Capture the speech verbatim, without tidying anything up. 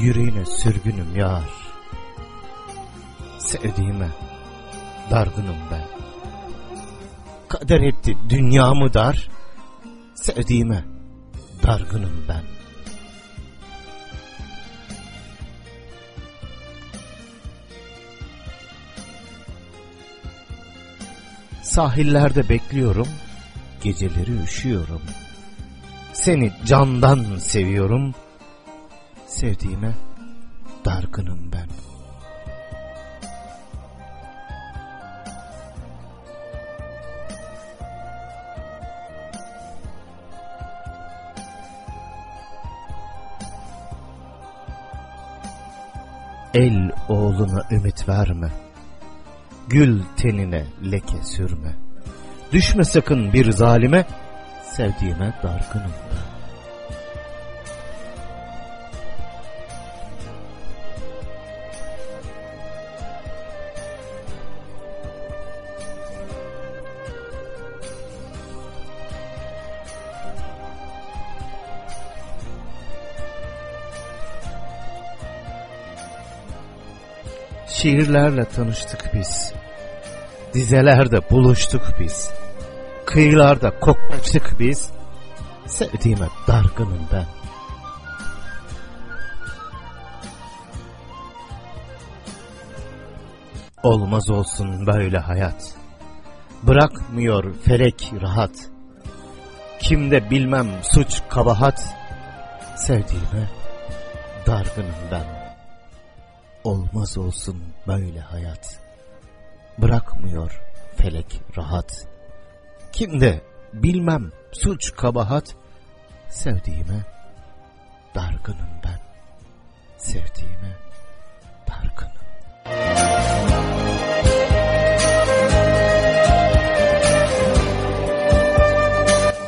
yüreğine sürgünüm yar. Sevdiğime dargınım ben. Kader etti dünyamı dar. Sevdiğime dargınım ben. Sahillerde bekliyorum, geceleri üşüyorum. Seni candan seviyorum, sevdiğime dargınım ben. El oğluna ümit verme, gül tenine leke sürme. Düşme sakın bir zalime, sevdiğime dargınım ben. Şiirlerle tanıştık biz, dizelerde buluştuk biz, kıyılarda koklaştık biz, sevdiğime dargınım ben. Olmaz olsun böyle hayat, bırakmıyor felek rahat, kimde bilmem suç kabahat, sevdiğime dargınım ben. Olmaz olsun böyle hayat, bırakmıyor felek rahat, kimde bilmem suç kabahat, sevdiğime dargınım ben, sevdiğime